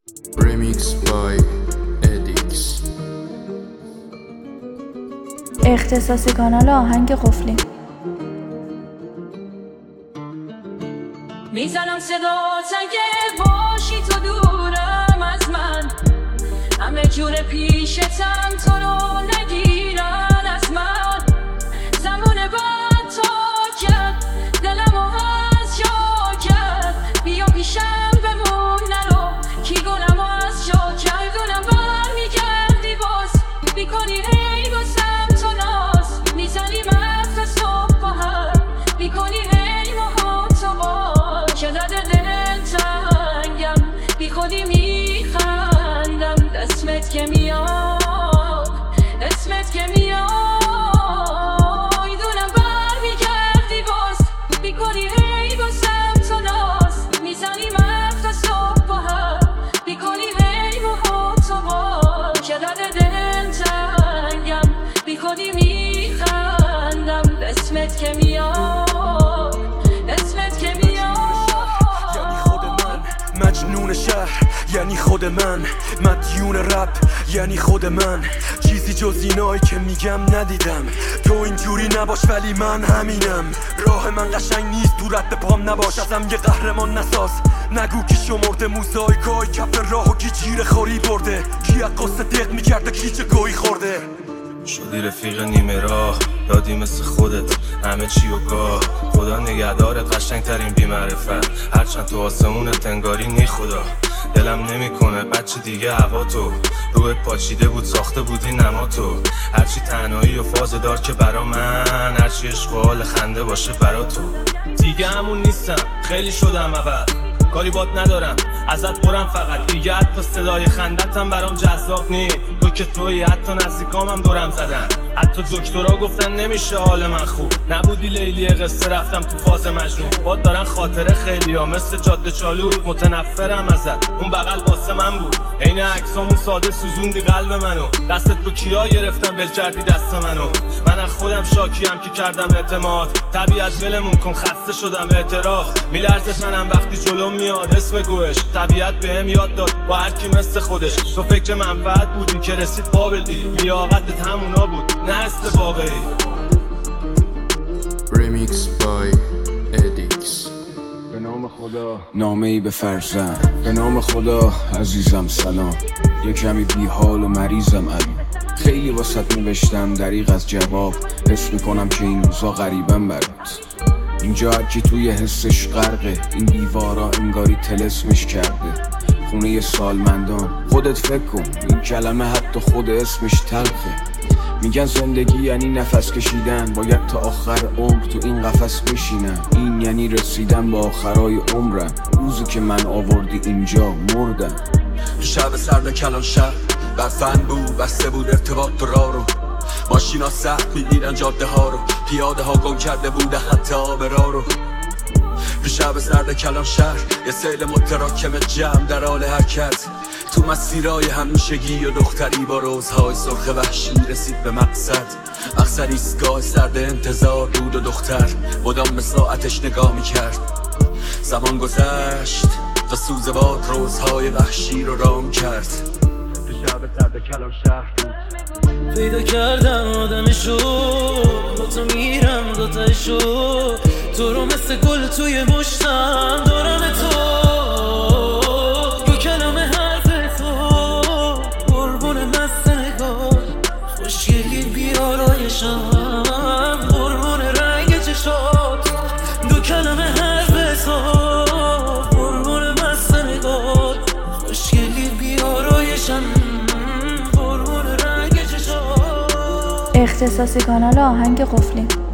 Remix by Edix. اختصاصی کانال آهنگ قفلی. میزنم صدات اگه باشی تو دورم از من، همه جور پیشتم تو رو نگیرن از من. زمان بعد تا کرد دلمو از جا کرد، بیا پیشم بمون نرو کی گلمو از جا کرد. گلم بر میگردی باز بیکنی هی بازم تو ناز، میزنی مفت صبح با هم بیکنی هی ماه تو با که درد دل تنگم بی خودی میخندم. اسمت که میاد اسمت که میاد دونم بر میگردی باز بیکنی هی بازم تو ناز، میزنی مفت صبح با هم بیکنی هی ماه تو با که درد دل تنگم بی خودی میخندم. اسمت که میاد اسمت که میاد. یعنی خود من مجنون شهر، یعنی خود من مدیون رپ، یعنی خود من چیزی جز اینایی که میگم ندیدم. تو اینجوری نباش ولی من همینم. راه من قشنگ نیست تو رد پام نباش، ازم یه قهرمان نساز. نگو کی شمرده موزاییکای کف راهو کی جیره خوری برده، کی از قصه دق میکرده کی چه گویی خورده. شدی رفیق نیمه راه، دادی مثل خودت همه چی و گاه. خدا نگهدارت قشنگ ترین بی‌معرفت، هرچند تو آسمونت انگاری نی خدا. دلم نمیکنه بچه دیگه هوا تو، روحت پاچیده بود ساخته بودی نما تو. هرچی تنهایی و فاز دار که برا من، هرچی عشق و حال خنده باشه برا تو. دیگه همون نیستم خیلی شدم عوض، کاری بات ندارم ازت برم فقط. دیگه حتی صدای خندتم برام جذاب نی، تو که تویی. حتی نزدیکامم دورم زدن، حتی دکترها گفتن نمیشه حال من خوب. نبودی لیلی قصه رفتم تو فاز مجنون. باد دارن خاطره خیلی ها مثل جاده چالو، متنفرم ازت اون بغل واسه من بود. عین عکسامون ساده سوزوندی قلب منو، دستت رو کیا گرفتم بل کردی دست منو. من از خودم شاکیم که کردم اعتماد، طبیعت ولمون کن خسته شدم اعتراف. میلرزه تنم وقتی جلوم میاد اسم گوش، طبیعت بهم یاد داد با هر کی مثل خودش. تو فکر منفعت بودی که رسید بابل دی، لیاقتت همونا بود نه است واقعی. Remix by Edix. به نام خدا نامه‌ای به فرزند، به نام خدا عزیزم سلام. یه کمی بی حال و مریضم الان، خیلی واسط نوشتم دریغ از جواب. حس میکنم که این روزا غریبم برات. اینجا هرکی توی حسش غرقه، این دیوارا انگاری تلسمش کرده. خونه سالمندان خودت فکر کن، این کلمه حتی خود اسمش تلخه. میگن زندگی یعنی نفس کشیدن، باید تا آخر عمر تو این قفس بشینم. این یعنی رسیدن به آخرای عمرم، روزی که من آوردی اینجا مردم. شب سرد کلان شهر بفن بود، بسته بود ارتباط راه رو. ماشینا سخت میدیدن جاده ها رو، پیاده ها گم کرده بوده حتی آب راه رو. شب سرد کلان شهر یه سیل متراکم جمع در حال حرکت، تو مسیرهای همیشگی و دختری با روزهای سرخ وحشی رسید به مقصد. مقصد ایستگاه سرد انتظار بود و دختر مدام به ساعتش نگاه میکرد. زمان گذشت تا سوز باد روزهای وحشی رو رام کرد. تو شب سرد کلان شهر بود پیدا کردم آدمشو، با تو میرم دوتایشو. تو رو مثل گل توی مشتم دارم تو، با کلمه حرف تو قربون مست نگاه. خوشگلی بیارایشم قربون رنگ چشات، دو کلمه حرف تو قربون مست نگاه. خوشگلی بیارایشم اختصاصی کانال آهنگ قفلی.